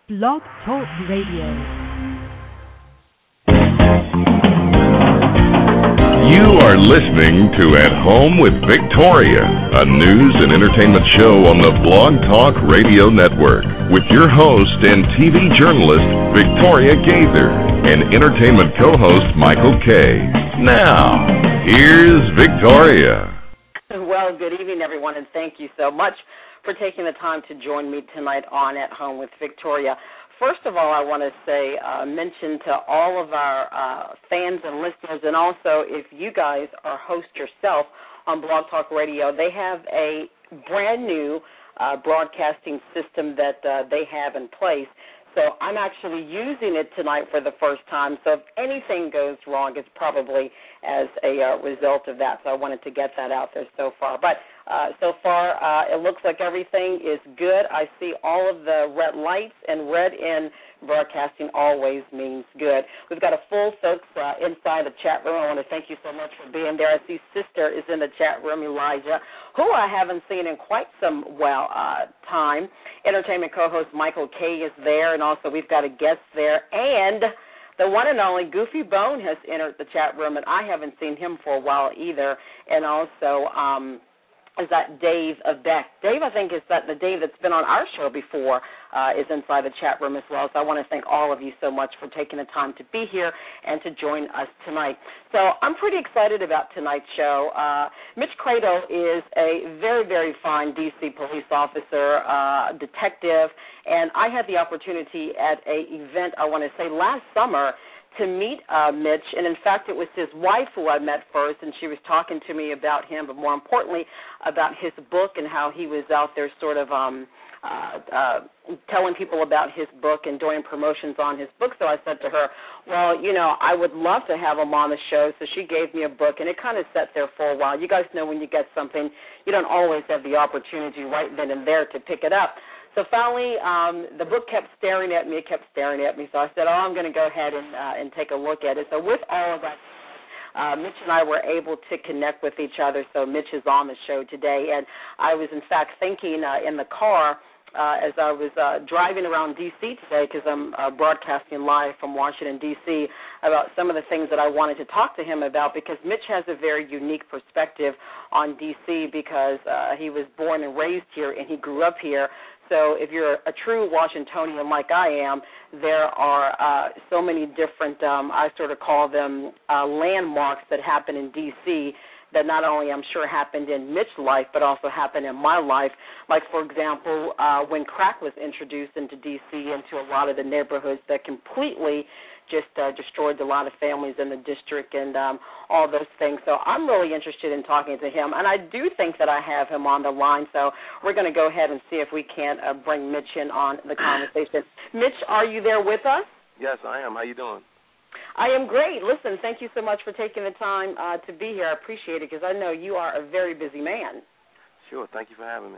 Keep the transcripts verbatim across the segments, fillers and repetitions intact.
Blog Talk Radio. You are listening to At Home with Victoria, a news and entertainment show on the Blog Talk Radio Network, with your host and T V journalist, Victoria Gaither, and entertainment co-host, Michael Kay. Now, here's Victoria. Well, good evening, everyone, and thank you so much for taking the time to join me tonight on At Home with Victoria. First of all, I want to say, uh, mention to all of our uh, fans and listeners, and also if you guys are host yourself on Blog Talk Radio, they have a brand new uh, broadcasting system that uh, they have in place. So I'm actually using it tonight for the first time. So if anything goes wrong, it's probably as a uh, result of that. So I wanted to get that out there so far. But uh, so far, uh, it looks like everything is good. I see all of the red lights, and red in broadcasting always means good. We've got a full folks uh, inside the chat room. I want to thank you so much for being there. I see Sister is in the chat room, Elijah, who I haven't seen in quite some, well, uh, time. Entertainment co-host Michael Kay is there, and also we've got a guest there. And the one and only Goofy Bone has entered the chat room, and I haven't seen him for a while either. And also, um, is that Dave of Beck. Dave, I think, is that the Dave that's been on our show before uh, is inside the chat room as well. So I want to thank all of you so much for taking the time to be here and to join us tonight. So I'm pretty excited about tonight's show. Uh, Mitch Credo is a very, very fine D C police officer, uh, detective, and I had the opportunity at an event, I want to say, last summer to meet uh, Mitch, and in fact it was his wife who I met first, and she was talking to me about him, but more importantly about his book and how he was out there sort of um, uh, uh, telling people about his book and doing promotions on his book. So I said to her, well, you know, I would love to have him on the show, so she gave me a book, and it kind of sat there for a while. You guys know when you get something, you don't always have the opportunity right then and there to pick it up. So finally, um, the book kept staring at me. It kept staring at me. So I said, oh, I'm going to go ahead and, uh, and take a look at it. So with all of that, uh, Mitch and I were able to connect with each other. So Mitch is on the show today. And I was, in fact, thinking uh, in the car uh, as I was uh, driving around D C today, because I'm uh, broadcasting live from Washington, D C, about some of the things that I wanted to talk to him about, because Mitch has a very unique perspective on D C because uh, he was born and raised here and he grew up here. So if you're a true Washingtonian like I am, there are uh, so many different, um, I sort of call them uh, landmarks that happen in D C that not only I'm sure happened in Mitch's life, but also happened in my life. Like, for example, uh, when crack was introduced into D C, into a lot of the neighborhoods that completely just uh, destroyed a lot of families in the district and um, all those things. So I'm really interested in talking to him, and I do think that I have him on the line, so we're going to go ahead and see if we can't uh, bring Mitch in on the conversation. Mitch, are you there with us? Yes, I am. How you doing? I am great. Listen, thank you so much for taking the time uh, to be here. I appreciate it because I know you are a very busy man. Sure. Thank you for having me.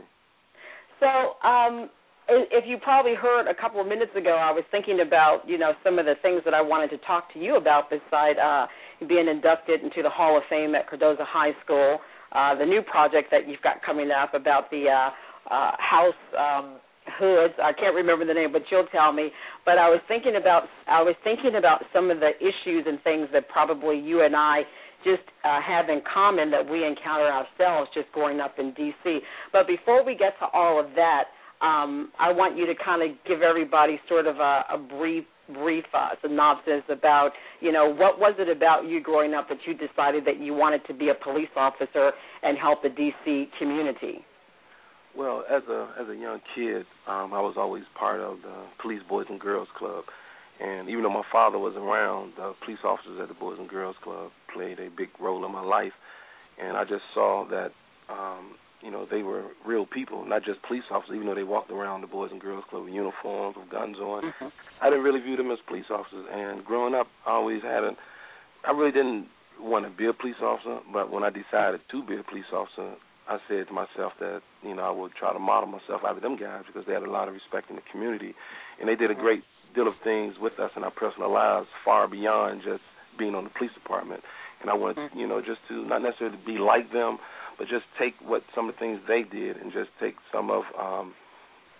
So, um, if you probably heard a couple of minutes ago, I was thinking about, you know, some of the things that I wanted to talk to you about besides uh, being inducted into the Hall of Fame at Cardozo High School, uh, the new project that you've got coming up about the uh, uh, house um, hoods. I can't remember the name, but you'll tell me. But I was thinking about I was thinking about some of the issues and things that probably you and I just uh, have in common that we encounter ourselves just growing up in D C. But before we get to all of that, Um, I want you to kind of give everybody sort of a, a brief, brief uh, synopsis about, you know, what was it about you growing up that you decided that you wanted to be a police officer and help the D C community? Well, as a as a young kid, um, I was always part of the Police Boys and Girls Club, and even though my father was around, the police officers at the Boys and Girls Club played a big role in my life, and I just saw that. Um, You know, they were real people, not just police officers, even though they walked around the Boys and Girls Club with uniforms, with guns on. Mm-hmm. I didn't really view them as police officers. And growing up, I always had a, I really didn't want to be a police officer, but when I decided to be a police officer, I said to myself that, you know, I would try to model myself after them guys because they had a lot of respect in the community. And they did a great deal of things with us in our personal lives far beyond just being on the police department. And I wanted, mm-hmm. you know, just to not necessarily be like them, but just take what some of the things they did and just take some of um,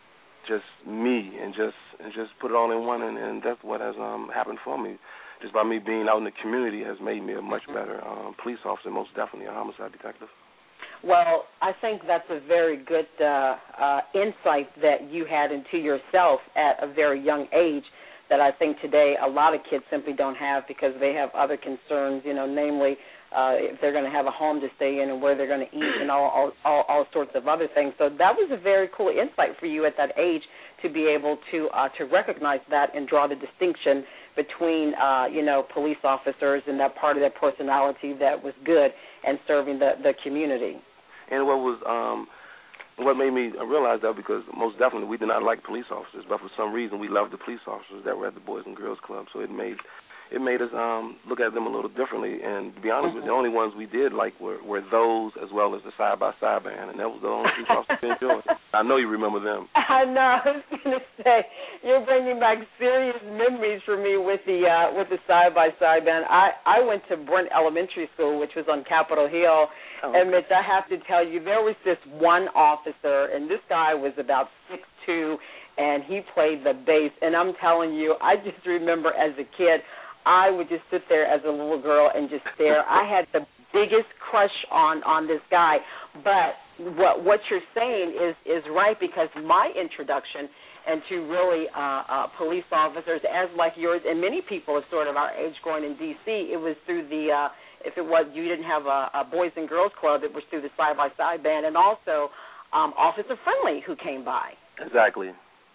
just me and just and just put it all in one, and, and that's what has um, happened for me. Just by me being out in the community has made me a much better um, police officer, most definitely a homicide detective. Well, I think that's a very good uh, uh, insight that you had into yourself at a very young age that I think today a lot of kids simply don't have because they have other concerns, you know, namely uh, if they're going to have a home to stay in and where they're going to eat and all, all, all, all sorts of other things. So that was a very cool insight for you at that age to be able to uh, to recognize that and draw the distinction between, uh, you know, police officers and that part of their personality that was good and serving the, the community. And what was um, what made me realize that, because most definitely we did not like police officers, but for some reason we loved the police officers that were at the Boys and Girls Club. So it made it made us um, look at them a little differently. And to be honest mm-hmm. with you, the only ones we did like were, were those, as well as the Side by Side band, and that was the only police officers we enjoyed. I know you remember them. I know. I was going to say you're bringing back serious memories for me with the uh, with the Side by Side band. I I went to Brent Elementary School, which was on Capitol Hill. Oh, okay. And Mitch, I have to tell you, there was this one officer, and this guy was about six two, and he played the bass. And I'm telling you, I just remember as a kid, I would just sit there as a little girl and just stare. I had the biggest crush on, on this guy. But what what you're saying is, is right, because my introduction into really uh, uh, police officers, as like yours and many people of sort of our age growing in D C, it was through the, uh, if it was, you didn't have a, a Boys and Girls Club, it was through the Side by Side band, and also um, Officer Friendly, who came by. Exactly.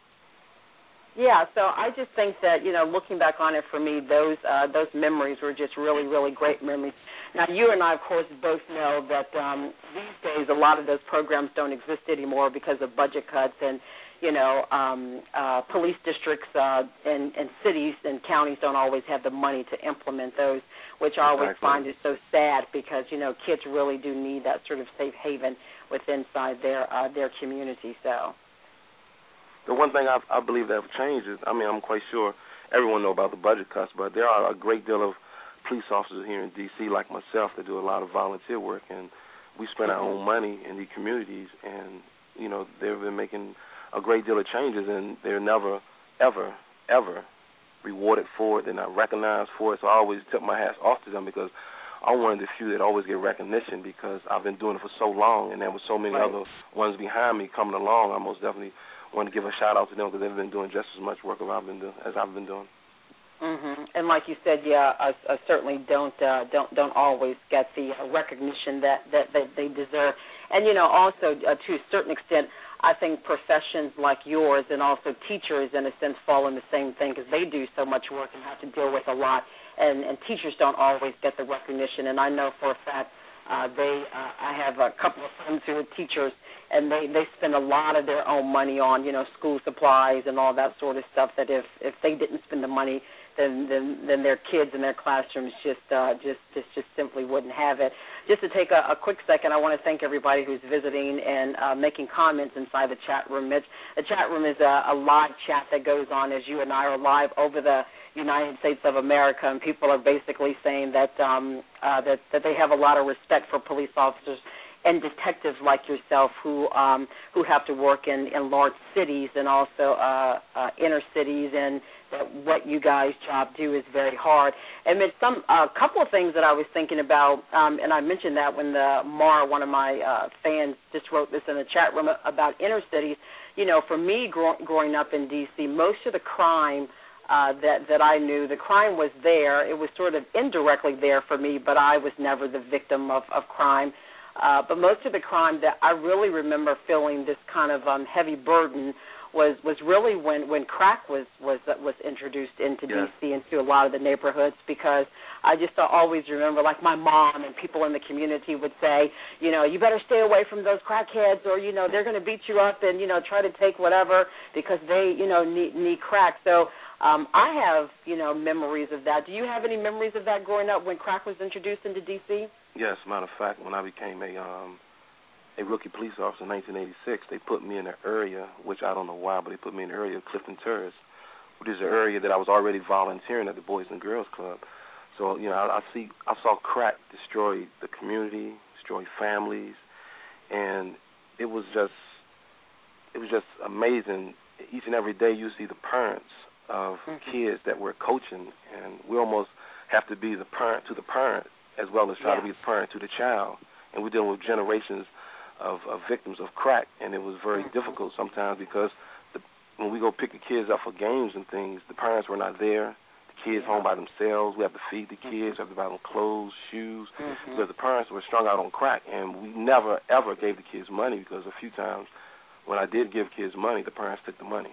Yeah, so I just think that, you know, looking back on it for me, those uh, those memories were just really, really great memories. Now, you and I, of course, both know that um, these days a lot of those programs don't exist anymore because of budget cuts, and, you know, um, uh, police districts uh, and, and cities and counties don't always have the money to implement those, which I always exactly. find is so sad because, you know, kids really do need that sort of safe haven within inside their uh, their community. So. The one thing I, I believe that have changed is, I mean, I'm quite sure everyone know about the budget cuts, but there are a great deal of police officers here in D C like myself that do a lot of volunteer work, and we spend our own money in the communities, and, you know, they've been making a great deal of changes, and they're never, ever, ever rewarded for it. They're not recognized for it, so I always tip my hats off to them because I'm one of the few that always get recognition because I've been doing it for so long, and there were so many right. other ones behind me coming along. I most definitely want to give a shout out to them because they've been doing just as much work as I've been doing. As I've been doing. Mm-hmm. And like you said, yeah, I, I certainly don't uh, don't don't always get the uh, recognition that, that, that they deserve. And you know, also uh, to a certain extent, I think professions like yours and also teachers, in a sense, fall in the same thing because they do so much work and have to deal with a lot. And, and teachers don't always get the recognition. And I know for a fact. Uh, they, uh, I have a couple of friends who are teachers, and they, they spend a lot of their own money on, you know, school supplies and all that sort of stuff. That if, if they didn't spend the money, then then, then their kids in their classrooms just uh, just, just just simply wouldn't have it. Just to take a, a quick second, I want to thank everybody who's visiting and uh, making comments inside the chat room. Mitch, the chat room is a, a live chat that goes on as you and I are live over the United States of America, and people are basically saying that um, uh, that that they have a lot of respect for police officers and detectives like yourself who um, who have to work in, in large cities and also uh, uh, inner cities, and that what you guys' job do is very hard. And there's some a uh, couple of things that I was thinking about, um, and I mentioned that when the Mara, one of my uh, fans, just wrote this in the chat room about inner cities. You know, for me, grow, growing up in D C, most of the crime Uh, that, that I knew, the crime was there. It was sort of indirectly there for me, but I was never the victim of, of crime. Uh, but most of the crime that I really remember feeling this kind of um, heavy burden was, was really when, when crack was, was was introduced into yeah. D C, into a lot of the neighborhoods, because I just always remember, like my mom and people in the community would say, you know, you better stay away from those crackheads, or, you know, they're going to beat you up and, you know, try to take whatever because they, you know, need, need crack. So Um, I have, you know, memories of that. Do you have any memories of that growing up when crack was introduced into D C? Yes, matter of fact, when I became a um, a rookie police officer in nineteen eighty-six, they put me in an area, which I don't know why, but they put me in the area of Clifton Terrace, which is an area that I was already volunteering at the Boys and Girls Club. So, you know, I, I see, I saw crack destroy the community, destroy families, and it was just, it was just amazing. each and every day you see the parents of mm-hmm. kids that we're coaching, and we almost have to be the parent to the parent as well as try yeah. to be the parent to the child. And we're dealing with generations of, of victims of crack, and it was very mm-hmm. difficult sometimes because the, when we go pick the kids up for games and things, the parents were not there. The kids yeah. home by themselves. We have to feed the kids. We have to buy them clothes, shoes, mm-hmm. because the parents were strung out on crack, and we never, ever gave the kids money because a few times when I did give kids money, the parents took the money.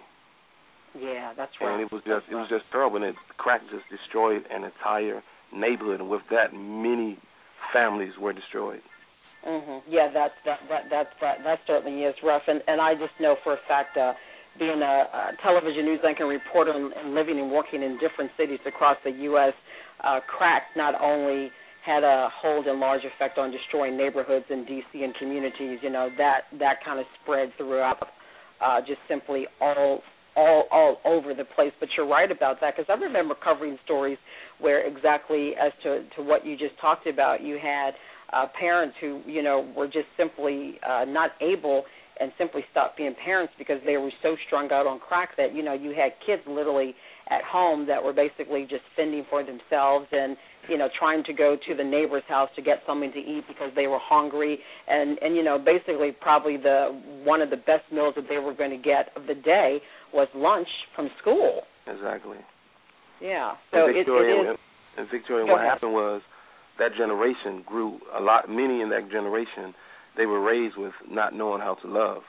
Yeah, that's right. And it was just, it was just terrible, and it, crack just destroyed an entire neighborhood, and with that, many families were destroyed. Mhm. Yeah, that's that that that that that certainly is rough, and and I just know for a fact, uh, being a, a television news anchor and reporter, and, and living and working in different cities across the U S, uh, crack not only had a hold and large effect on destroying neighborhoods in D C and communities. You know, that that kind of spread throughout, uh, just simply all. all all over the place. But you're right about that, because I remember covering stories where exactly as to, to what you just talked about, you had uh, parents who, you know, were just simply uh, not able and simply stopped being parents because they were so strung out on crack that, you know, you had kids literally at home that were basically just fending for themselves and, you know, trying to go to the neighbor's house to get something to eat because they were hungry. And, and you know, basically probably the one of the best meals that they were going to get of the day was lunch from school. Exactly. Yeah. So and Victoria, it, it is. And Victoria, what ahead. happened was that generation grew a lot. Many in that generation, they were raised with not knowing how to love,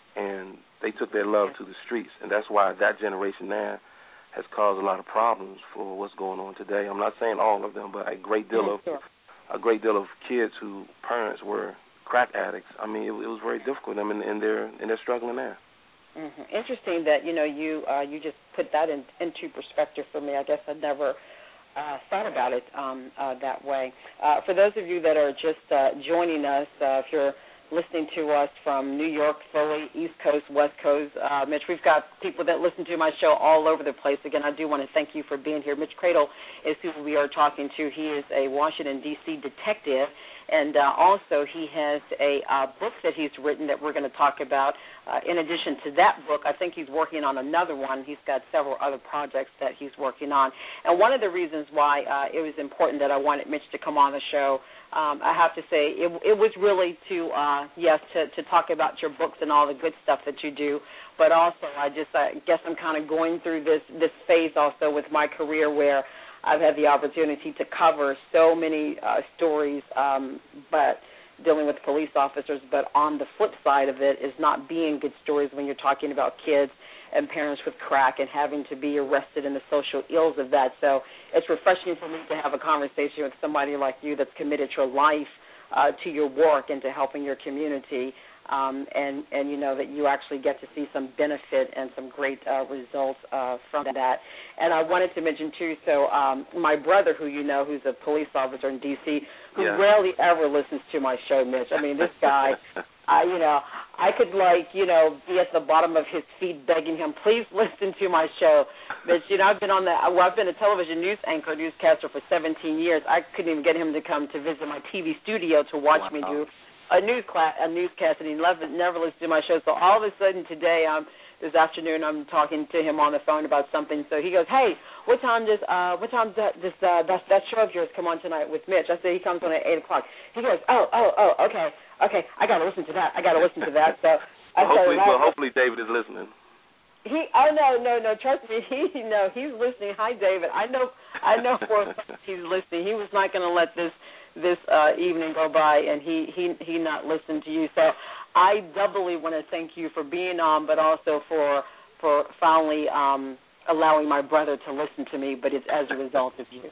and they took their love yeah. to the streets, and that's why that generation now has caused a lot of problems for what's going on today. I'm not saying all of them, but a great deal yeah, of sure. a great deal of kids whose parents were crack addicts. I mean, it, it was very difficult for them, and, and they're and they're struggling now. Mm-hmm. Interesting that you know you uh, you just put that in, into perspective for me. I guess I'd never uh, thought about it um, uh, that way. Uh, for those of you that are just uh, joining us, uh, if you're listening to us from New York, Philly, East Coast, West Coast, uh, Mitch, we've got people that listen to my show all over the place. Again, I do want to thank you for being here. Mitch Cradle is who we are talking to. He is a Washington, D C detective, and uh, also he has a uh, book that he's written that we're going to talk about. Uh, in addition to that book, I think he's working on another one. He's got several other projects that he's working on. And one of the reasons why uh, it was important that I wanted Mitch to come on the show, um, I have to say, it, it was really to, uh, yes, to, to talk about your books and all the good stuff that you do, but also I just I guess I'm kind of going through this, this phase also with my career where I've had the opportunity to cover so many uh, stories, um, but dealing with police officers, but on the flip side of it is not being good stories when you're talking about kids and parents with crack and having to be arrested in the social ills of that. So it's refreshing for me to have a conversation with somebody like you that's committed your life uh, to your work and to helping your community. Um, and, and you know that you actually get to see some benefit and some great uh, results uh, from that. And I wanted to mention, too, so um, my brother, who you know, who's a police officer in D C, who yeah. rarely ever listens to my show, Mitch. I mean, this guy, I, you know, I could, like, you know, be at the bottom of his feet begging him, please listen to my show. Mitch, you know, I've been on the, well, I've been a television news anchor, newscaster for seventeen years. I couldn't even get him to come to visit my T V studio to watch wow. me do a news class, a newscast, and he never, never listened to my show. So all of a sudden today, um, this afternoon, I'm talking to him on the phone about something. So he goes, "Hey, what time does uh, what time does this uh, that that show of yours come on tonight with Mitch?" I said he comes on at eight o'clock. He goes, "Oh, oh, oh, okay, okay, I got to listen to that. I got to listen to that." So I well, hopefully, said, well, hopefully David is listening. He, oh no, no, no. Trust me, he, no, he's listening. Hi, David. I know, I know for a fact he's listening. He was not going to let this. this uh, evening go by, and he, he, he not listen to you. So I doubly want to thank you for being on, but also for for finally um, allowing my brother to listen to me, but it's as a result of you.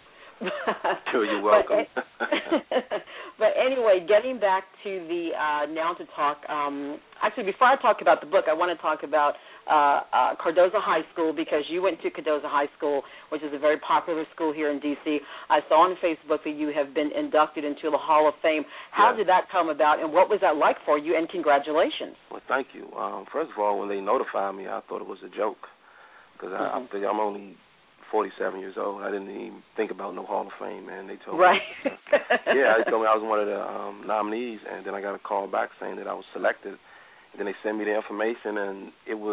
Sure, you're welcome. But, but anyway, getting back to the uh, now to talk, um, actually before I talk about the book, I want to talk about uh, uh, Cardozo High School, because you went to Cardozo High School, which is a very popular school here in D C. I saw on Facebook that you have been inducted into the Hall of Fame. How yes. did that come about, and what was that like for you, and congratulations? Well, thank you. Um, first of all, when they notified me, I thought it was a joke, because mm-hmm. I, I think I'm only forty-seven years old. I didn't even think about no Hall of Fame, man. They told right. me. Uh, yeah, they told me I was one of the um, nominees, and then I got a call back saying that I was selected. And then they sent me the information, and it was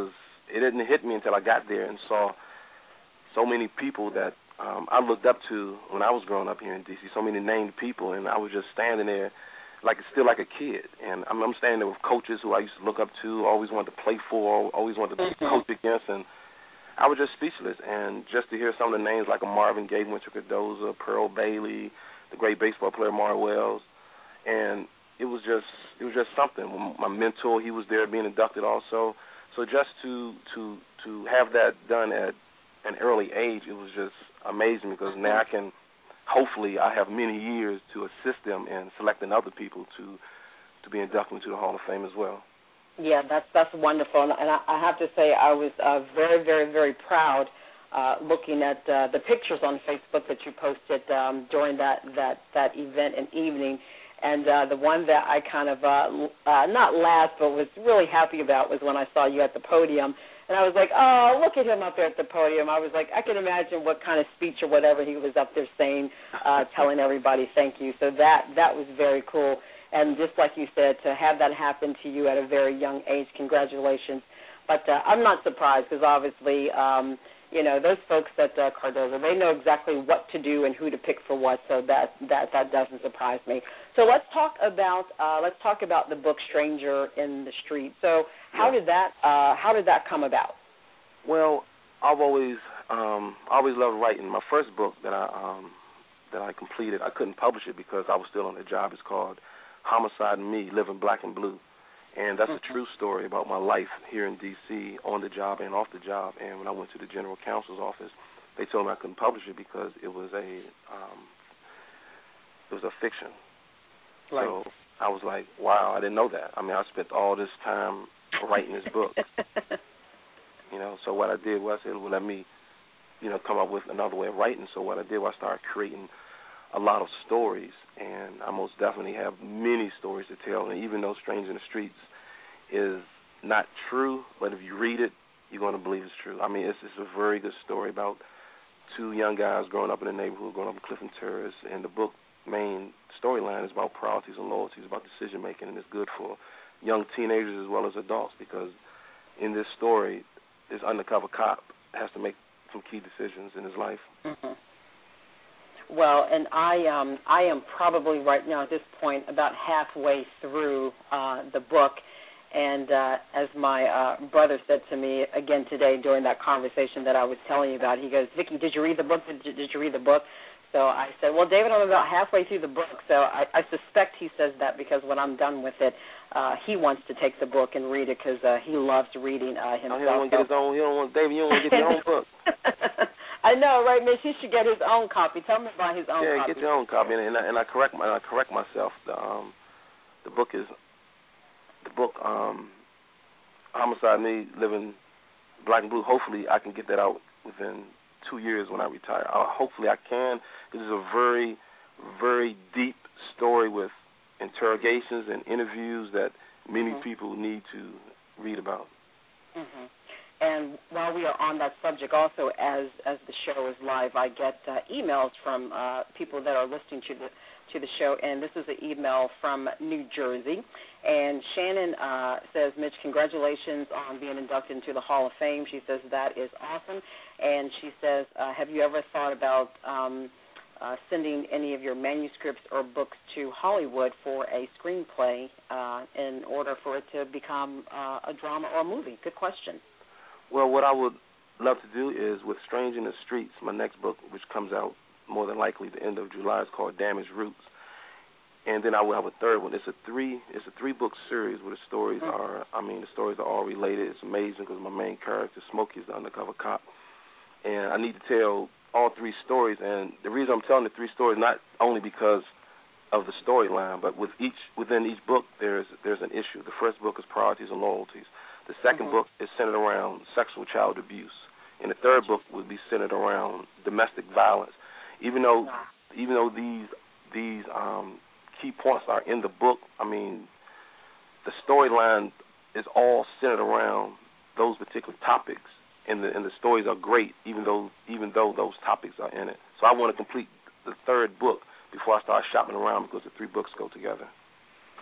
it didn't hit me until I got there and saw so many people that um, I looked up to when I was growing up here in D C, so many named people, and I was just standing there like still like a kid. And I'm, I'm standing there with coaches who I used to look up to, always wanted to play for, always wanted to mm-hmm. coach against, and I was just speechless. And just to hear some of the names like a Marvin Gaye, Winter Cardoza, Pearl Bailey, the great baseball player Mark Wells, and it was just it was just something. My mentor, he was there being inducted also. So just to to to have that done at an early age, it was just amazing, because now I can, hopefully, I have many years to assist them in selecting other people to to be inducted into the Hall of Fame as well. Yeah, that's that's wonderful, and I, I have to say I was uh, very, very, very proud uh, looking at uh, the pictures on Facebook that you posted um, during that, that, that event and evening. And uh, the one that I kind of uh, uh, not laughed but was really happy about was when I saw you at the podium. And I was like, oh, look at him up there at the podium. I was like, I can imagine what kind of speech or whatever he was up there saying, uh, telling everybody thank you. So that that was very cool. And just like you said, to have that happen to you at a very young age, congratulations. But uh, I'm not surprised, because obviously, um, you know, those folks at uh, Cardozo, they know exactly what to do and who to pick for what, so that, that, that doesn't surprise me. So let's talk about uh, let's talk about the book Stranger in the Street. So how yeah. did that uh, how did that come about? Well, I've always um, always loved writing. My first book that I um, that I completed, I couldn't publish it because I was still on the job. It's called Homicide and Me, Living Black and Blue. And that's mm-hmm. a true story about my life here in D C, on the job and off the job. And when I went to the general counsel's office, they told me I couldn't publish it because it was a um, it was a fiction. Right. So I was like, wow, I didn't know that. I mean, I spent all this time writing this book. you know, so what I did was I said, well, let me, you know, come up with another way of writing. So what I did was I started creating a lot of stories, and I most definitely have many stories to tell. And even though Stranger in the Streets is not true, but if you read it, you're going to believe it's true. I mean, it's, it's a very good story about two young guys growing up in the neighborhood, growing up in Clifton Terrace, and the book main storyline is about priorities and loyalties, about decision-making, and it's good for young teenagers as well as adults, because in this story, this undercover cop has to make some key decisions in his life. Mm-hmm. Well, and I um, I am probably right now at this point about halfway through uh, the book, and uh, as my uh, brother said to me again today during that conversation that I was telling you about, he goes, Vicki, did you read the book? Did you, did you read the book? So I said, well, David, I'm about halfway through the book. So I, I suspect he says that because when I'm done with it, uh, he wants to take the book and read it because uh, he loves reading uh, himself. Oh, he don't want to get his own. He don't want David. You don't want to get your own book. I know, right, Mitch? He should get his own copy. Tell him to buy his own yeah, copy. Yeah, get your own copy. And, and, I, and I correct my, and I correct myself. The um, the book is the book um, Homicide Me, Living Black and Blue. Hopefully, I can get that out within two years when I retire. Uh, hopefully I can. This is a very, very deep story with interrogations and interviews that many mm-hmm. people need to read about. Mm-hmm. And while we are on that subject, also as as the show is live, I get uh, emails from uh, people that are listening to the to the show, and this is an email from New Jersey. And Shannon uh, says, Mitch, congratulations on being inducted into the Hall of Fame. She says that is awesome. And she says, uh, have you ever thought about um, uh, sending any of your manuscripts or books to Hollywood for a screenplay uh, in order for it to become uh, a drama or a movie? Good question. Well, what I would love to do is with Stranger in the Streets, my next book, which comes out more than likely the end of July, is called Damaged Roots. And then I will have a third one. It's a three it's a three book series where the stories mm-hmm. are I mean the stories are all related. It's amazing because my main character, Smokey, is the undercover cop. And I need to tell all three stories, and the reason I'm telling the three stories not only because of the storyline, but with each within each book there's there's an issue. The first book is Priorities and Loyalties. The second mm-hmm. book is centered around sexual child abuse. And the third book would be centered around domestic violence. Even though even though these these um, key points are in the book, I mean, the storyline is all centered around those particular topics, and the and the stories are great, even though even though those topics are in it. So I want to complete the third book before I start shopping around because the three books go together.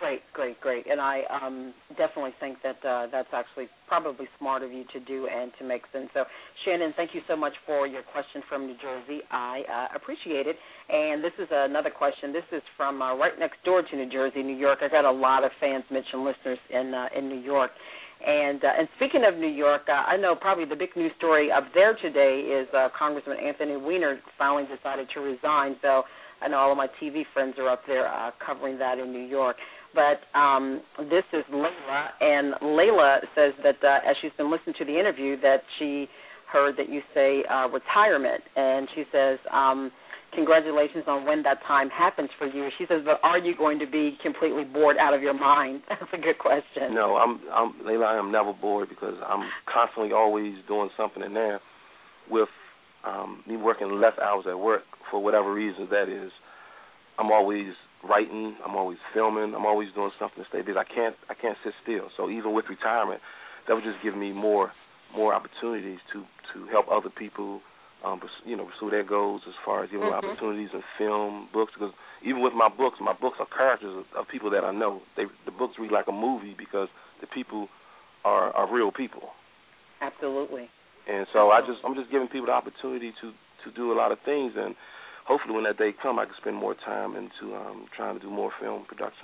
Great, great, great. And I um, definitely think that uh, that's actually probably smart of you to do and to make sense. So, Shannon, thank you so much for your question from New Jersey. I uh, appreciate it. And this is another question. This is from uh, right next door to New Jersey, New York. I got a lot of fans, Mitch, and listeners in uh, in New York. And uh, and speaking of New York, uh, I know probably the big news story up there today is uh, Congressman Anthony Weiner finally decided to resign. So I know all of my T V friends are up there uh, covering that in New York. But um, this is Layla, and Layla says that uh, as she's been listening to the interview that she heard that you say uh, retirement, and she says um, congratulations on when that time happens for you. She says, but are you going to be completely bored out of your mind? That's a good question. No, I'm, I'm Layla, I am never bored because I'm constantly always doing something in there with um, me working less hours at work for whatever reason that is. I'm always writing, I'm always filming, I'm always doing something to stay busy. I can't I can't sit still. So even with retirement, that would just give me more more opportunities to, to help other people, um, you know, pursue their goals as far as giving mm-hmm. opportunities in film, books. Because even with my books, my books are characters of, of people that I know. They, the books read like a movie because the people are, are real people. Absolutely. And so I just I'm just giving people the opportunity to, to do a lot of things, and hopefully when that day comes, I can spend more time into um, trying to do more film production.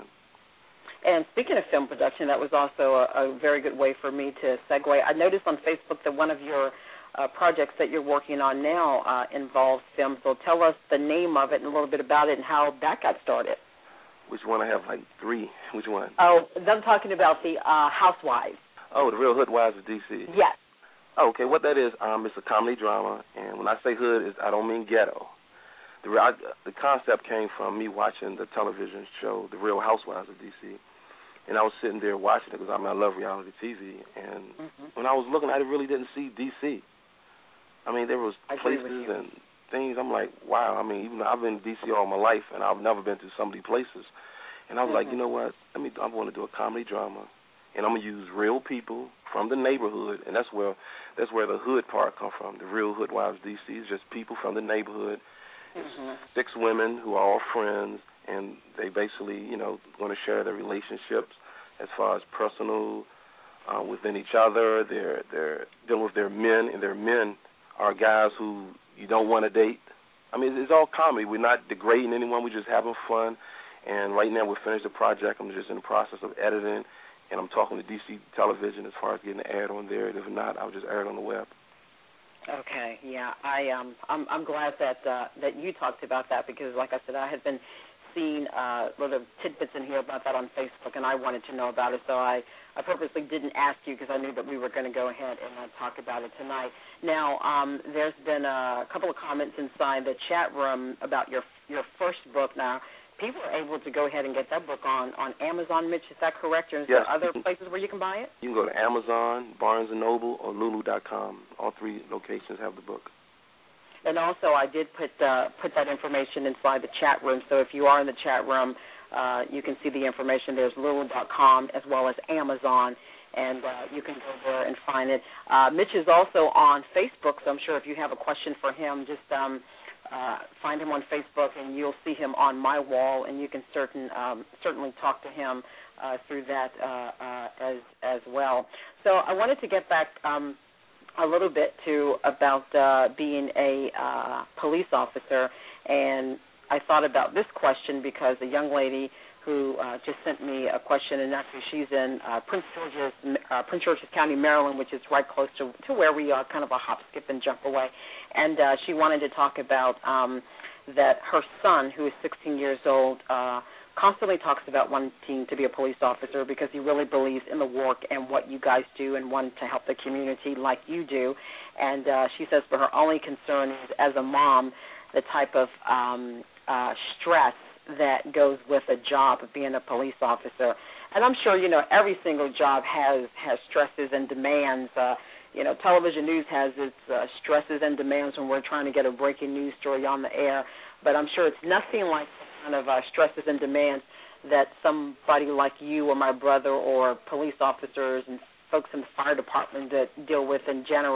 And speaking of film production, that was also a, a very good way for me to segue. I noticed on Facebook that one of your uh, projects that you're working on now uh, involves film. So tell us the name of it and a little bit about it and how that got started. Which one? I have like three. Which one? Oh, I'm talking about the uh, Housewives. Oh, the Real Hood Wives of D C. Yes. Oh, okay, what that is, um, it's a comedy drama, and when I say hood, it's, I don't mean ghetto. The, I, the concept came from me watching the television show, The Real Housewives of D C, and I was sitting there watching it because I mean I love reality T V, and mm-hmm. when I was looking, I really didn't see D C. I mean, there was places and things. I'm like, wow. I mean, even though I've been in D C all my life, and I've never been to some of these places, and I was mm-hmm. like, you know what? Let me. I want to do a comedy drama, and I'm gonna use real people from the neighborhood, and that's where that's where the hood part come from. The Real Hood Wives of D C is just people from the neighborhood. Mm-hmm. Six women who are all friends, and they basically, you know, going to share their relationships as far as personal uh, within each other. They're they're dealing with their men, and their men are guys who you don't want to date. I mean, it's all comedy. We're not degrading anyone. We're just having fun. And right now we're finished the project. I'm just in the process of editing, and I'm talking to D C Television as far as getting the ad on there. And if not, I'll just air it on the web. Okay, yeah, I um, I'm I'm glad that uh, that you talked about that because, like I said, I had been seeing uh, little tidbits in here about that on Facebook, and I wanted to know about it. So I, I purposely didn't ask you because I knew that we were going to go ahead and uh, talk about it tonight. Now, um, there's been a couple of comments inside the chat room about your your first book. Now, people are able to go ahead and get that book on, on Amazon, Mitch. Is that correct? Or is yes. there other places where you can buy it? You can go to Amazon, Barnes and Noble, or Lulu dot com. All three locations have the book. And also, I did put uh, put that information inside the chat room. So if you are in the chat room, uh, you can see the information. There's Lulu dot com as well as Amazon, and uh, you can go there and find it. Uh, Mitch is also on Facebook, so I'm sure if you have a question for him, just um, uh, find him on Facebook, and you'll see him on my wall, and you can certain um, certainly talk to him uh, through that uh, uh, as as well. So I wanted to get back Um, a little bit to about uh, being a uh, police officer, and I thought about this question because a young lady who uh, just sent me a question, and actually she's in uh, Prince George's uh, Prince George's County, Maryland, which is right close to, to where we are, kind of a hop, skip, and jump away, and uh, she wanted to talk about um, that her son, who is sixteen years old, uh, constantly talks about wanting to be a police officer because he really believes in the work and what you guys do and want to help the community like you do. And uh, she says for her only concern is, as a mom, the type of um, uh, stress that goes with a job of being a police officer. And I'm sure, you know, every single job has, has stresses and demands. Uh, you know, television news has its uh, stresses and demands when we're trying to get a breaking news story on the air. But I'm sure it's nothing like kind of uh, stresses and demands that somebody like you or my brother or police officers and folks in the fire department that deal with in general.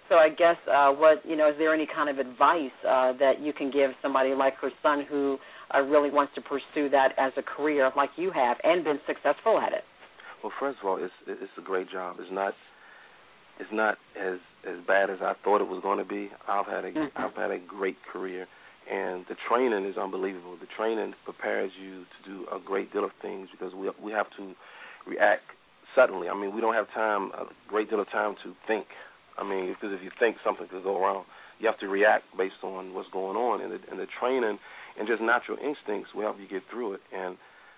So I guess uh, what you know is there any kind of advice uh, that you can give somebody like her son who uh, really wants to pursue that as a career like you have and been successful at it? Well, first of all, it's it's a great job. It's not it's not as as bad as I thought it was going to be. I've had a mm-hmm. I've had a great career, and the training is unbelievable. The training prepares you to do a great deal of things because we we have to react suddenly. I mean, we don't have time a great deal of time to think. I mean, because if you think, something could go wrong. You have to react based on what's going on, and the, and the training and just natural instincts will help you get through it. And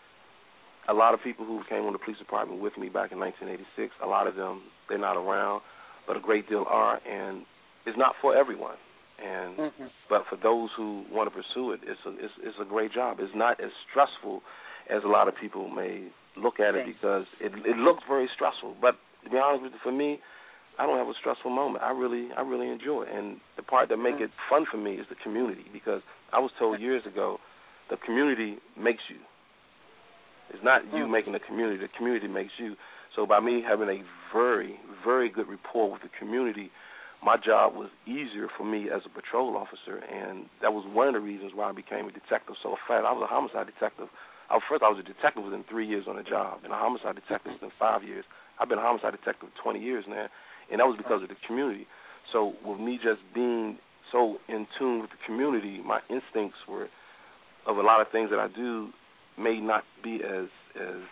a lot of people who came on the police department with me back in nineteen eighty-six, a lot of them, they're not around, but a great deal are, and it's not for everyone. And mm-hmm. But for those who want to pursue it, it's a, it's, it's a great job. It's not as stressful as a lot of people may look at it because it, it looks very stressful. But to be honest with you, for me, I don't have a stressful moment. I really, I really enjoy it. And the part that make it fun for me is the community, because I was told years ago, the community makes you. It's not you making the community. The community makes you. So by me having a very, very good rapport with the community, my job was easier for me as a patrol officer, and that was one of the reasons why I became a detective so fast. I was a homicide detective. I, first, I was a detective within three years on the job, and a homicide detective within five years. I've been a homicide detective for twenty years now. And that was because of the community. So with me just being so in tune with the community, my instincts were of a lot of things that I do may not be as, as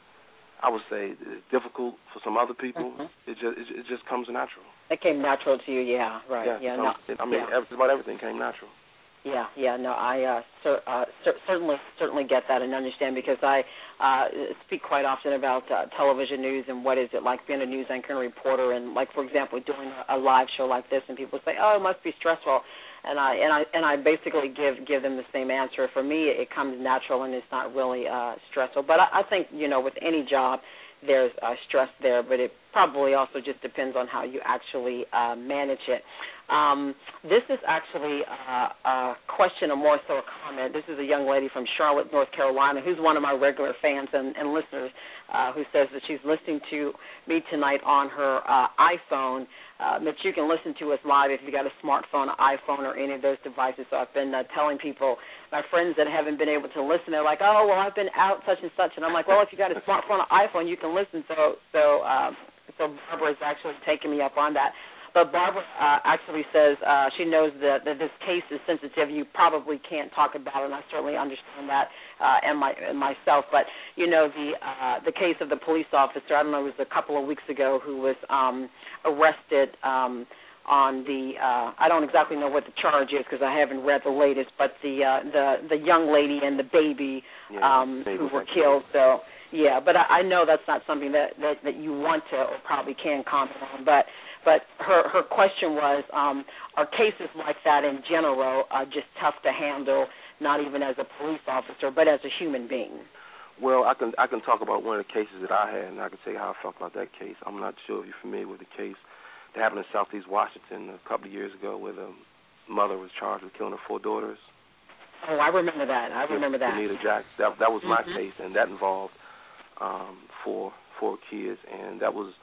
I would say, difficult for some other people. Mm-hmm. It just it, it just comes natural. It came natural to you, yeah, right. Yeah, yeah, no, I mean, yeah. just about everything came natural. Yeah, yeah, no, I uh, cer- uh, cer- certainly certainly get that and understand, because I uh, speak quite often about uh, television news and what is it like being a news anchor and reporter, and like, for example, doing a live show like this, and people say, oh, it must be stressful, and I and I and I basically give give them the same answer. For me, it comes natural and it's not really uh, stressful. But I, I think, you know, with any job, there's uh, stress there, but it probably also just depends on how you actually uh, manage it. Um, this is actually uh, a question, or more so a comment. This is a young lady from Charlotte, North Carolina, who's one of my regular fans and, and listeners, uh, who says that she's listening to me tonight on her uh, iPhone. Uh, but you can listen to us live if you got a smartphone, an iPhone, or any of those devices. So I've been uh, telling people, my friends that haven't been able to listen, they're like, oh, well, I've been out such and such. And I'm like, well, if you got a smartphone or iPhone, you can listen. So so um, so Barbara is actually taking me up on that. But Barbara uh, actually says uh, she knows that, that this case is sensitive. You probably can't talk about it, and I certainly understand that uh, and, my, and myself. But, you know, the uh, the case of the police officer, I don't know, it was a couple of weeks ago, who was um, arrested um, on the, uh, I don't exactly know what the charge is because I haven't read the latest, but the uh, the, the young lady and the baby yeah, um, who were killed. So, yeah, but I, I know that's not something that, that, that you want to or probably can comment on. But But her, her question was, um, are cases like that in general uh, just tough to handle, not even as a police officer, but as a human being? Well, I can I can talk about one of the cases that I had, and I can tell you how I felt about that case. I'm not sure if you're familiar with the case that happened in Southeast Washington a couple of years ago, where the mother was charged with killing her four daughters. Oh, I remember that. I remember that. Anita Jackson. That, that was my mm-hmm. case, and that involved um, four four kids, and that was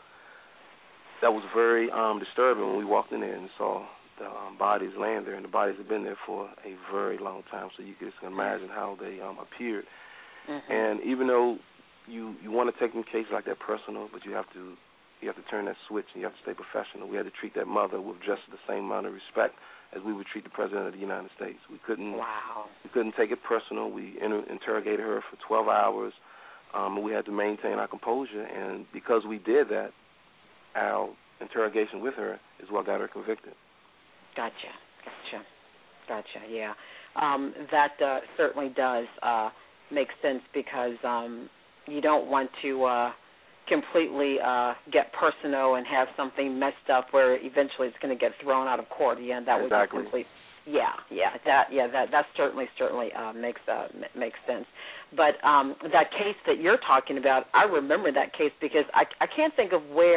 that was very um, disturbing when we walked in there and saw the um, bodies laying there, and the bodies had been there for a very long time. So you can just imagine how they um, appeared. Mm-hmm. And even though you you want to take a case like that personal, but you have to you have to turn that switch and you have to stay professional. We had to treat that mother with just the same amount of respect as we would treat the President of the United States. We couldn't wow. we couldn't take it personal. We inter- interrogated her for twelve hours. Um, and we had to maintain our composure, and because we did that, our interrogation with her is what got her convicted. Gotcha, gotcha, gotcha, yeah. Um, that uh, certainly does uh, make sense, because um, you don't want to uh, completely uh, get personal and have something messed up where eventually it's going to get thrown out of court. Yeah, that exactly. was complete. Yeah, yeah, that, yeah, that, that certainly, certainly uh, makes uh, m- makes sense. But um, that case that you're talking about, I remember that case because I, I can't think of where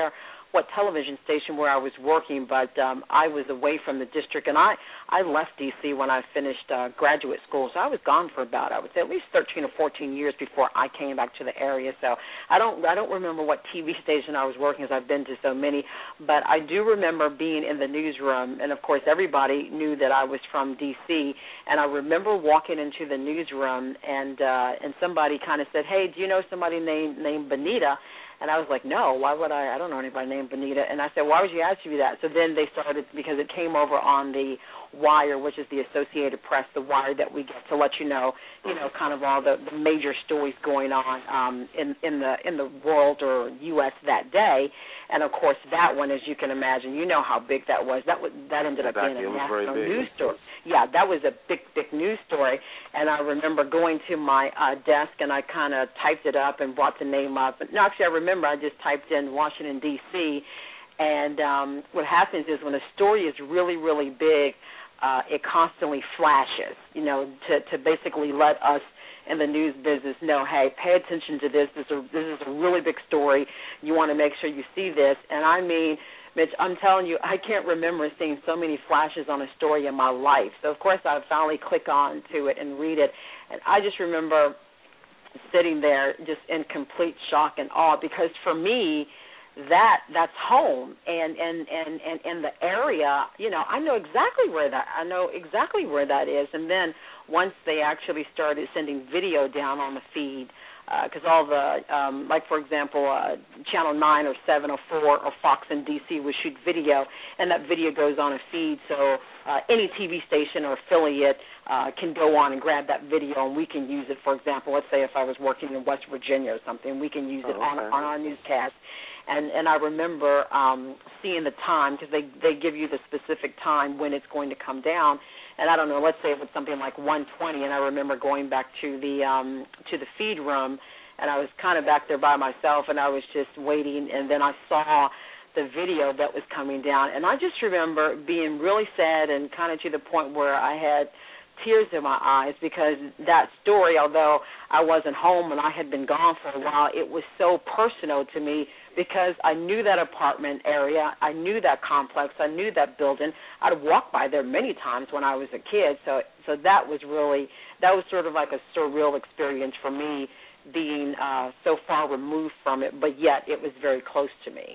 what television station where I was working, but um, I was away from the district, and I, I left D C when I finished uh, graduate school, so I was gone for about, I would say, at least thirteen or fourteen years before I came back to the area. So I don't I don't remember what T V station I was working, as I've been to so many, but I do remember being in the newsroom, and of course everybody knew that I was from D C, and I remember walking into the newsroom, and uh, and somebody kind of said, hey, do you know somebody named named Benita? And I was like, no, why would I? I don't know anybody named Benita. And I said, why would you ask me that? So then they started, because it came over on the Wire, which is the Associated Press, the Wire that we get to let you know, you know, kind of all the, the major stories going on um, in, in the in the world or U S that day. And, of course, that one, as you can imagine, you know how big that was. That was, that ended up exactly. being a national news story. Yeah, that was a big, big news story. And I remember going to my uh, desk, and I kind of typed it up and brought the name up. No, actually, I remember I just typed in Washington, D C, and um, what happens is when a story is really, really big, uh, it constantly flashes, you know, to, to basically let us in the news business know, hey, pay attention to this. This is a, this is a really big story. You want to make sure you see this. And I mean, Mitch, I'm telling you, I can't remember seeing so many flashes on a story in my life. So, of course, I finally click on to it and read it. And I just remember sitting there just in complete shock and awe, because for me, that that's home, and and and and in the area, you know, I know exactly where that I know exactly where that is. And then once they actually started sending video down on the feed, because uh, all the um, like for example, uh, Channel nine or seven or four or Fox in D C would shoot video, and that video goes on a feed, so uh, any T V station or affiliate uh, can go on and grab that video, and we can use it. For example, let's say if I was working in West Virginia or something, we can use it oh, on okay. on our newscast. And and I remember um, seeing the time, because they, they give you the specific time when it's going to come down. And I don't know, let's say it was something like one twenty, and I remember going back to the um, to the feed room, and I was kind of back there by myself, and I was just waiting, and then I saw the video that was coming down. And I just remember being really sad and kind of to the point where I had tears in my eyes, because that story, although I wasn't home and I had been gone for a while, it was so personal to me, because I knew that apartment area, I knew that complex, I knew that building. I'd walked by there many times when I was a kid, so so that was really, that was sort of like a surreal experience for me, being uh, so far removed from it, but yet it was very close to me.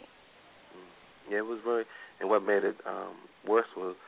Yeah, it was very, and what made it um, worse was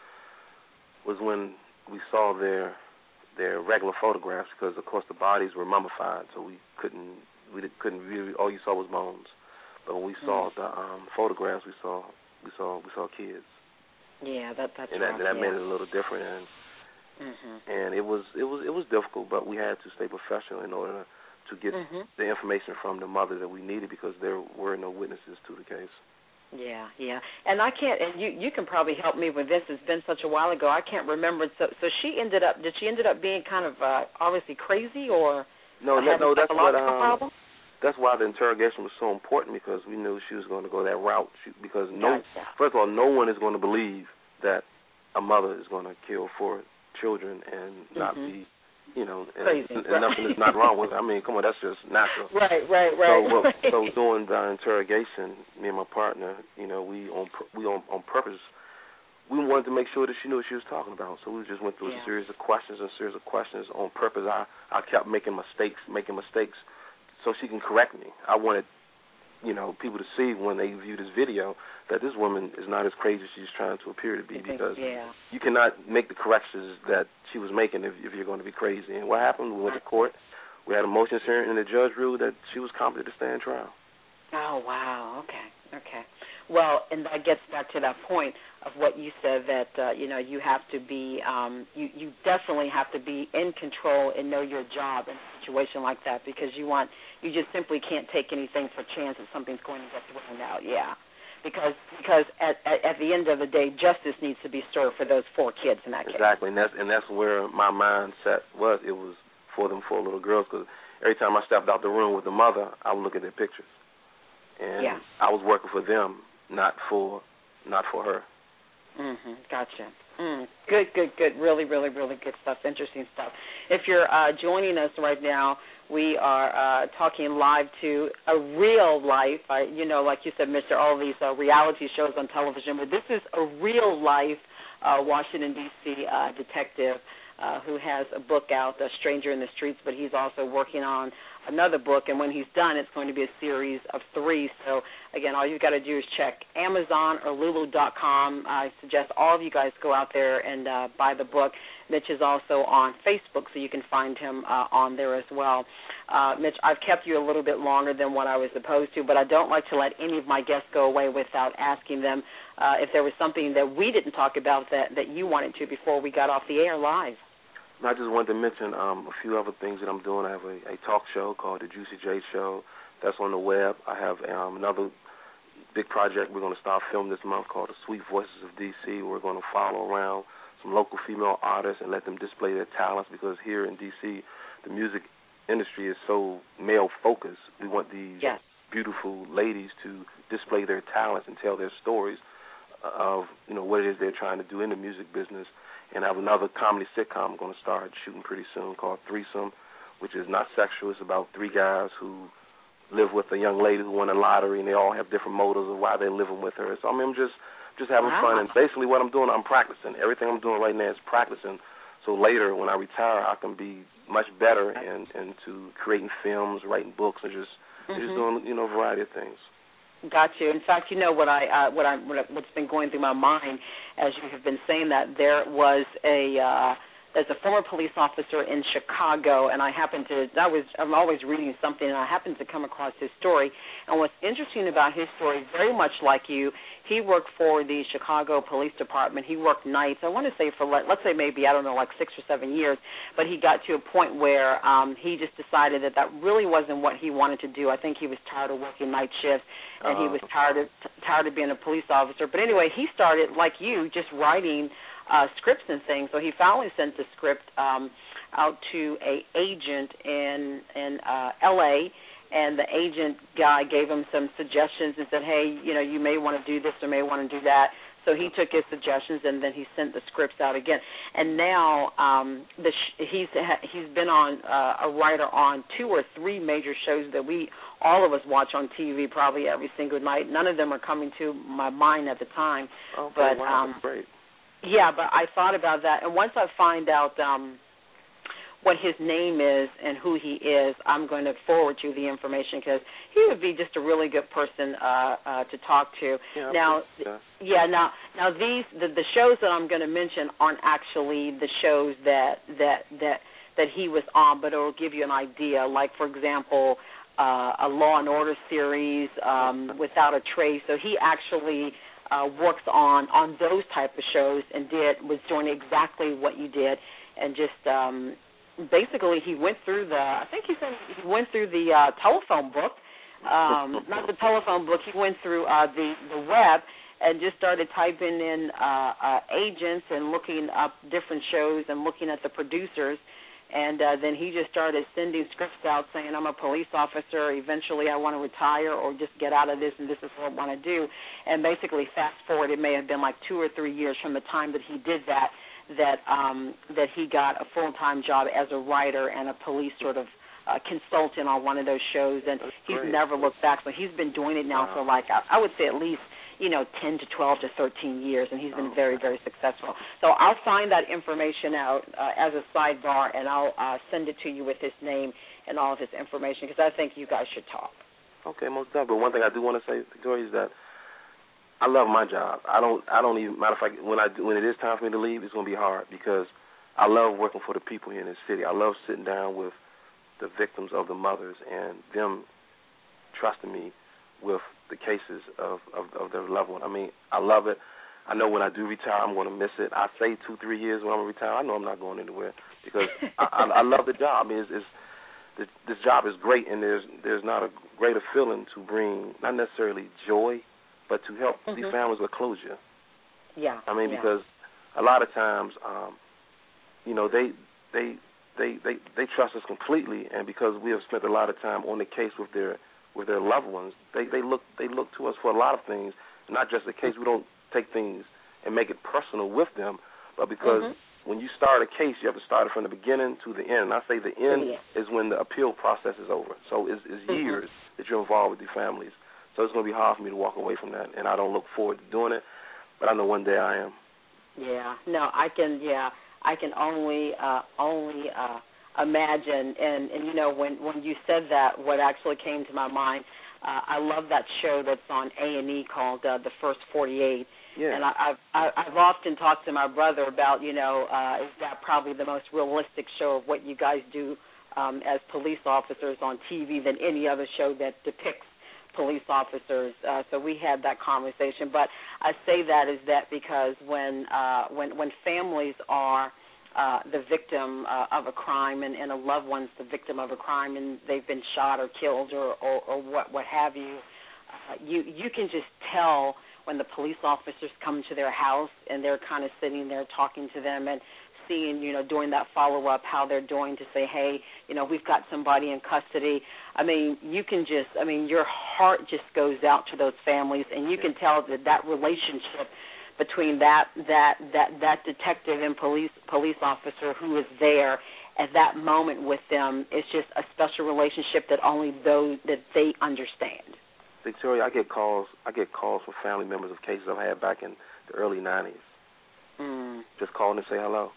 was when we saw their their regular photographs, because of course the bodies were mummified, so we couldn't we couldn't really, all you saw was bones. But when we saw the um, photographs, we saw we saw we saw kids. Yeah, that that's and that, right, that yeah. made it a little different, and mm-hmm. and it was it was it was difficult, but we had to stay professional in order to get mm-hmm. the information from the mother that we needed, because there were no witnesses to the case. Yeah, yeah, and I can't. And you, you can probably help me with this. It's been such a while ago. I can't remember. So, so she ended up. Did she ended up being kind of uh, obviously crazy, or no? No, no. That's what. Um, problem? That's why the interrogation was so important, because we knew she was going to go that route. She, because no, gotcha. first of all, no one is going to believe that a mother is going to kill four children and mm-hmm. not be, you know, and, crazy, and right. nothing is not wrong with it. I mean, come on, that's just natural. Right, right, right. So, well, right. so during the interrogation, me and my partner, you know, we on we on on purpose, we wanted to make sure that she knew what she was talking about. So we just went through yeah. a series of questions and a series of questions on purpose. I I kept making mistakes, making mistakes, so she can correct me. I wanted, you know, people to see when they view this video that this woman is not as crazy as she's trying to appear to be, because yeah. you cannot make the corrections that she was making if, if you're going to be crazy. And what happened? We went to court. We had a motions hearing, and the judge ruled that she was competent to stand trial. Oh, wow. Okay, okay. Well, and that gets back to that point of what you said, that, uh, you know, you have to be, um, you, you definitely have to be in control and know your job in a situation like that, because you want, you just simply can't take anything for chance that something's going to get thrown out, yeah. Because because at, at, at the end of the day, justice needs to be served for those four kids in that case. Exactly, and that's, and that's where my mindset was. It was for them four little girls, because every time I stepped out the room with the mother, I would look at their pictures. And yeah. I was working for them, not for not for her. Mm-hmm. Gotcha. Mm. Good, good, good. Really, really, really good stuff. Interesting stuff. If you're uh, joining us right now, we are uh, talking live to a real life. I, you know, like you said, Mister all these uh, reality shows on television, but this is a real life uh, Washington, D C uh, detective uh, who has a book out, A Stranger in the Streets, but he's also working on another book, and when he's done, it's going to be a series of three. So, again, all you've got to do is check Amazon or Lulu dot com. I suggest all of you guys go out there and uh, buy the book. Mitch is also on Facebook, so you can find him uh, on there as well. Uh, Mitch, I've kept you a little bit longer than what I was supposed to, but I don't like to let any of my guests go away without asking them uh, if there was something that we didn't talk about that, that you wanted to before we got off the air live. I just wanted to mention um, a few other things that I'm doing. I have a, a talk show called The Juicy J Show. That's on the web. I have um, another big project we're going to start filming this month called The Sweet Voices of D C. We're going to follow around some local female artists and let them display their talents, because here in D C, the music industry is so male-focused. We want these yes. beautiful ladies to display their talents and tell their stories of, you know, what it is they're trying to do in the music business. And I have another comedy sitcom I'm going to start shooting pretty soon called Threesome, which is not sexual. It's about three guys who live with a young lady who won a lottery, and they all have different motives of why they're living with her. So, I mean, I'm just, just having wow. fun. And basically what I'm doing, I'm practicing. Everything I'm doing right now is practicing. So later when I retire, I can be much better in, into creating films, writing books, and just, mm-hmm. just doing, you know, a variety of things. Got you. In fact, you know what I uh, what I what's been going through my mind as you have been saying that, there was a uh, there's a former police officer in Chicago, and I happened to I was I'm always reading something, and I happened to come across his story. And what's interesting about his story, very much like you, he worked for the Chicago Police Department. He worked nights. I want to say for let's say maybe I don't know like six or seven years, but he got to a point where um, he just decided that that really wasn't what he wanted to do. I think he was tired of working night shifts, and uh, he was tired of tired of being a police officer. But anyway, he started like you, just writing Uh, scripts and things. So he finally sent the script um, out to a agent in in uh, L A, and the agent guy gave him some suggestions and said, hey, you know, you may want to do this or may want to do that. So he took his suggestions, and then he sent the scripts out again. And now um, the sh- he's he's been on uh, a writer on two or three major shows that we all of us watch on T V probably every single night. None of them are coming to my mind at the time. Oh, but wow, um, that's great. Yeah, but I thought about that, and once I find out um, what his name is and who he is, I'm going to forward you the information, because he would be just a really good person uh, uh, to talk to. Yeah, now, yeah. yeah, now, now these the, the shows that I'm going to mention aren't actually the shows that that that that he was on, but it will give you an idea. Like, for example, uh, a Law and Order series, um, Without a Trace. So he actually Uh, works on, on those type of shows and did was doing exactly what you did, and just um, basically he went through the I think he said he went through the uh, telephone book, um, not the telephone book. He went through uh, the the web and just started typing in uh, uh, agents and looking up different shows and looking at the producers. And uh, then he just started sending scripts out saying, I'm a police officer, eventually I want to retire or just get out of this, and this is what I want to do. And basically, fast forward, it may have been like two or three years from the time that he did that, that um, that he got a full-time job as a writer and a police sort of uh, consultant on one of those shows. And That's he's great. never looked back. So he's been doing it now wow. for like, I, I would say at least, you know, ten to twelve to thirteen years, and he's been very, very successful. So I'll find that information out uh, as a sidebar, and I'll uh, send it to you with his name and all of his information, because I think you guys should talk. Okay, most definitely. But one thing I do want to say, Victoria, is that I love my job. I don't. I don't even. Matter of fact, when I do, when it is time for me to leave, it's going to be hard, because I love working for the people here in this city. I love sitting down with the victims of the mothers and them trusting me with the cases of, of, of their loved one. I mean, I love it. I know when I do retire, I'm going to miss it. I say two, three years when I'm retire, I know I'm not going anywhere, because I, I, I love the job. I mean, it's, it's, this, this job is great, and there's there's not a greater feeling to bring, not necessarily joy, but to help mm-hmm. these families with closure. Yeah. I mean, yeah. because a lot of times, um, you know, they, they, they, they, they trust us completely, and because we have spent a lot of time on the case with their with their loved ones, they, they look they look to us for a lot of things, not just the case. We don't take things and make it personal with them, but because mm-hmm. when you start a case, you have to start it from the beginning to the end. And I say the end yeah. is when the appeal process is over. So it's, it's mm-hmm. years that you're involved with your families. So it's going to be hard for me to walk away from that, and I don't look forward to doing it, but I know one day I am. Yeah, no, I can, yeah, I can only, uh, only uh, imagine, and, and, you know, when, when you said that, what actually came to my mind, uh, I love that show that's on A and E called uh, The First forty-eight, yeah. and I, I've, I've often talked to my brother about, you know, uh, is that probably the most realistic show of what you guys do um, as police officers on T V than any other show that depicts police officers, uh, so we had that conversation. But I say that is that because when uh, when when families are uh, the victim uh, of a crime and, and a loved one's the victim of a crime and they've been shot or killed or, or, or what what have you, uh, you you can just tell when the police officers come to their house and they're kind of sitting there talking to them and seeing, you know, doing that follow-up, how they're doing to say, hey, you know, we've got somebody in custody. I mean, you can just, I mean, your heart just goes out to those families, and you can tell that that relationship between that that that, that detective and police police officer who is there at that moment with them is just a special relationship that only those that they understand. Victoria, I get calls. I get calls from family members of cases I've had back in the early nineties. Mm. Just calling to say hello.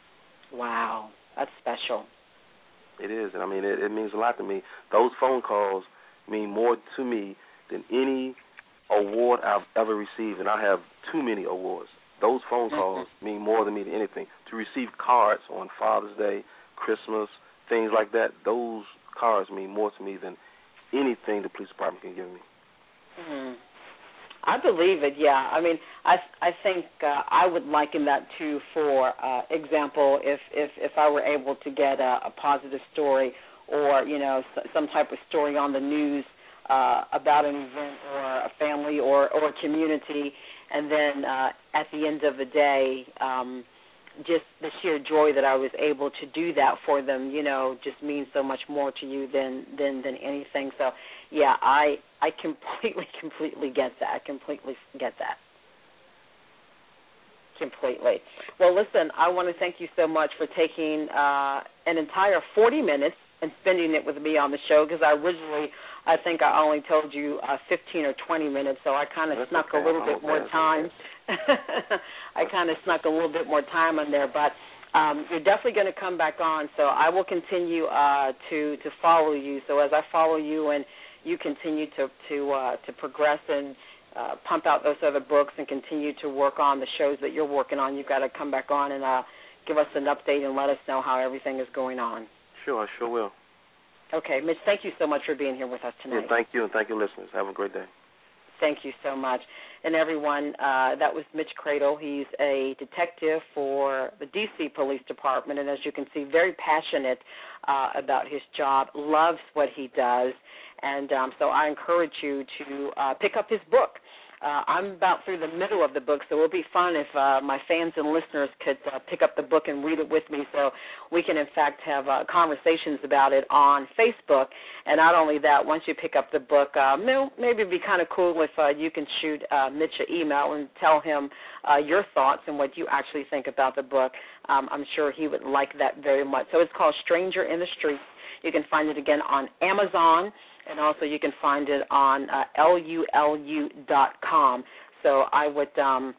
Wow, that's special. It is, and I mean, it, it means a lot to me. Those phone calls mean more to me than any award I've ever received, and I have too many awards. Those phone calls mm-hmm. mean more to me than anything. To receive cards on Father's Day, Christmas, things like that, those cards mean more to me than anything the police department can give me. Mm. I believe it, yeah. I mean, I I think uh, I would liken that to, for uh, example, if, if, if I were able to get a, a positive story or, you know, some type of story on the news uh, about an event or a family or, or a community, and then uh, at the end of the day, um, just the sheer joy that I was able to do that for them, you know, just means so much more to you than, than, than anything. So, yeah, I I completely, completely get that. I completely get that. Completely. Well, listen, I want to thank you so much for taking uh, an entire forty minutes and spending it with me on the show, because I originally, I think I only told you uh, fifteen or twenty minutes, so I kind of snuck okay. a little I'm bit okay. more time. I kind of snuck a little bit more time on there, but um, you're definitely going to come back on, so I will continue uh, to, to follow you. So as I follow you and you continue to to, uh, to progress and uh, pump out those other books and continue to work on the shows that you're working on, you've got to come back on and uh, give us an update and let us know how everything is going on. Sure, I sure will. Okay, Mitch, thank you so much for being here with us tonight. Yeah, thank you, and thank you, listeners. Have a great day. Thank you so much. And everyone, uh, that was Mitch Cradle. He's a detective for the D C Police Department, and as you can see, very passionate uh, about his job, loves what he does, and um, so I encourage you to uh, pick up his book. Uh, I'm about through the middle of the book, so it would be fun if uh, my fans and listeners could uh, pick up the book and read it with me, so we can, in fact, have uh, conversations about it on Facebook. And not only that, once you pick up the book, uh, maybe it'd be kind of cool if uh, you can shoot uh, Mitch an email and tell him uh, your thoughts and what you actually think about the book. Um, I'm sure he would like that very much. So it's called Stranger in the Streets. You can find it again on Amazon, and also you can find it on uh, L U L U dot com. So I would um,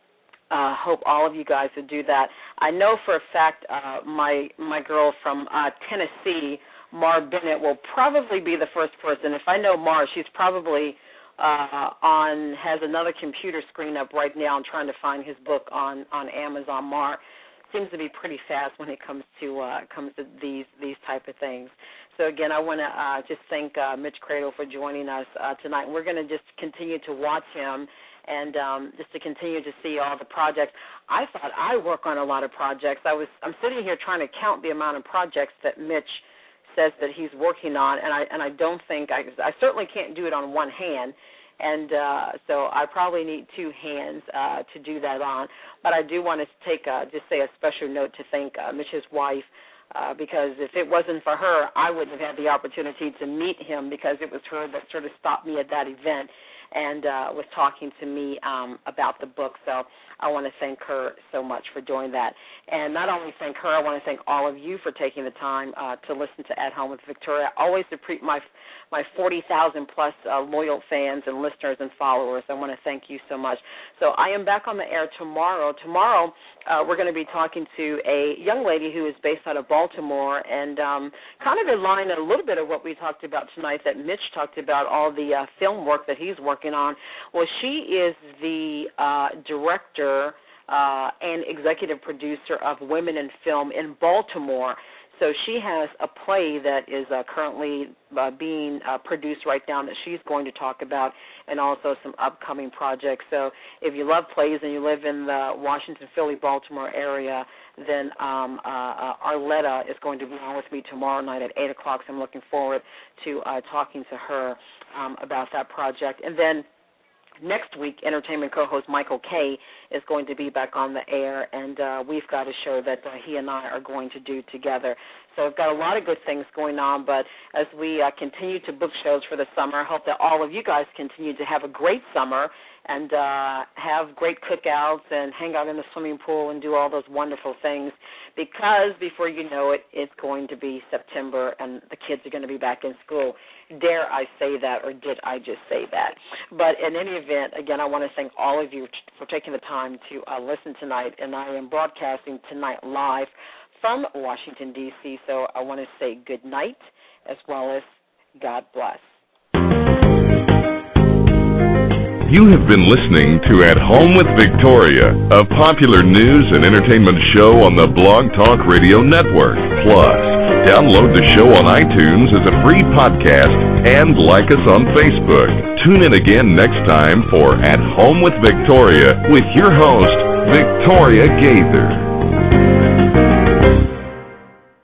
uh, hope all of you guys would do that. I know for a fact uh, my my girl from uh, Tennessee, Mar Bennett, will probably be the first person. If I know Mar, she's probably uh, on has another computer screen up right now and trying to find his book on, on Amazon. Mar seems to be pretty fast when it comes to uh, comes to these these type of things. So again, I want to uh, just thank uh, Mitch Cradle for joining us uh, tonight. We're going to just continue to watch him and um, just to continue to see all the projects. I thought I work on a lot of projects. I was I'm sitting here trying to count the amount of projects that Mitch says that he's working on, and I and I don't think I I certainly can't do it on one hand. And uh, so I probably need two hands uh, to do that on. But I do want to take a, just say a special note to thank uh, Mitch's wife, uh, because if it wasn't for her, I wouldn't have had the opportunity to meet him, because it was her that sort of stopped me at that event. and uh, was talking to me um, about the book. So I want to thank her so much for doing that. And not only thank her, I want to thank all of you for taking the time uh, to listen to At Home with Victoria. I always appreciate my my forty thousand plus uh, loyal fans and listeners and followers. I want to thank you so much. So I am back on the air tomorrow. Tomorrow uh, we're going to be talking to a young lady who is based out of Baltimore, and um, kind of in line a little bit of what we talked about tonight that Mitch talked about, all the uh, film work that he's working on. Well, she is the uh, director uh, and executive producer of Women in Film in Baltimore. So she has a play that is uh, currently uh, being uh, produced right now that she's going to talk about, and also some upcoming projects. So if you love plays and you live in the Washington, Philly, Baltimore area, then um, uh, uh, Arletta is going to be on with me tomorrow night at eight o'clock. So I'm looking forward to uh, talking to her um, about that project. And then next week, entertainment co-host Michael Kay is going to be back on the air, and uh, we've got a show that uh, he and I are going to do together. So I've got a lot of good things going on, but as we uh, continue to book shows for the summer, I hope that all of you guys continue to have a great summer and uh, have great cookouts and hang out in the swimming pool and do all those wonderful things, because before you know it, it's going to be September and the kids are going to be back in school. Dare I say that, or did I just say that? But in any event, again, I want to thank all of you for taking the time to uh, listen tonight, and I am broadcasting tonight live from Washington, D C, so I want to say good night as well as God bless. You have been listening to At Home with Victoria, a popular news and entertainment show on the Blog Talk Radio Network. Plus, download the show on iTunes as a free podcast and like us on Facebook. Tune in again next time for At Home with Victoria with your host, Victoria Gaither.